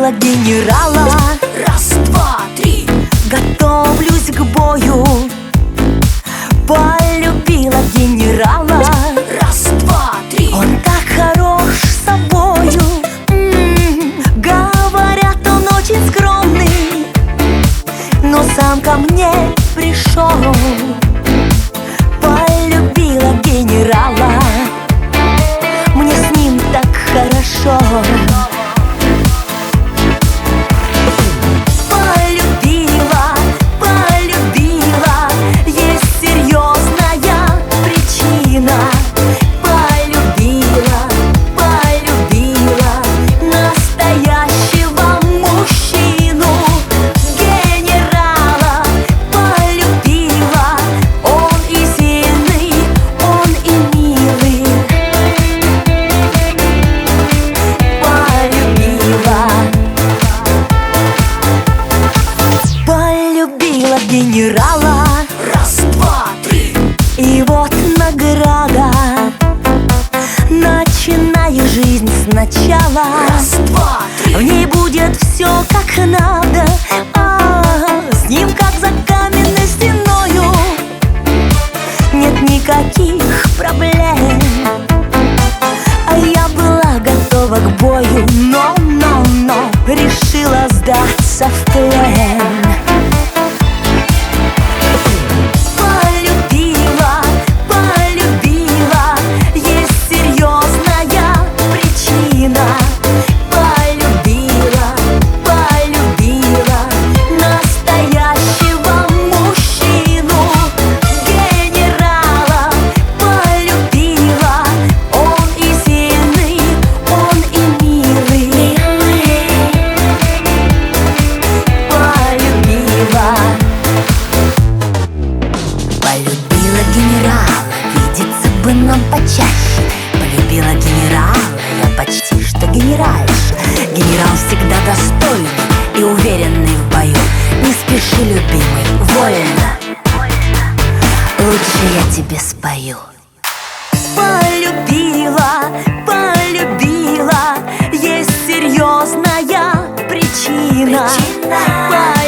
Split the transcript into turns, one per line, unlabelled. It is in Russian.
Полюбила генерала.
Раз, два, три.
Готовлюсь к бою. Полюбила генерала.
Раз, два, три.
Он так хорош собою. Говорят, он очень скромный, но сам ко мне пришел. Полюбила генерала. Мне с ним так хорошо. Полюбила, полюбила, есть серьезная причина. Полюбила, полюбила настоящего мужчину. Генерала полюбила. Он и сильный, он и милый. Полюбила генерала.
Раз, два, три.
И вот награда. Начинаю жизнь сначала.
Раз, два, три.
В ней будет все как надо. С ним как за каменной стеною. Нет никаких проблем. А я была готова к бою, но решила сдаться в плен. Полюбила, полюбила, есть серьезная причина. Полюбила, полюбила настоящего мужчину. Генерала полюбила. Он и сильный, он и милый. Полюбила генерала, видеться бы нам почаще. Полюбила генерала, я почти что генеральша. Генерал всегда достойный и уверенный в бою. Не спеши, любимый, вольно, лучше я тебе спою. Полюбила, полюбила, есть серьезная причина.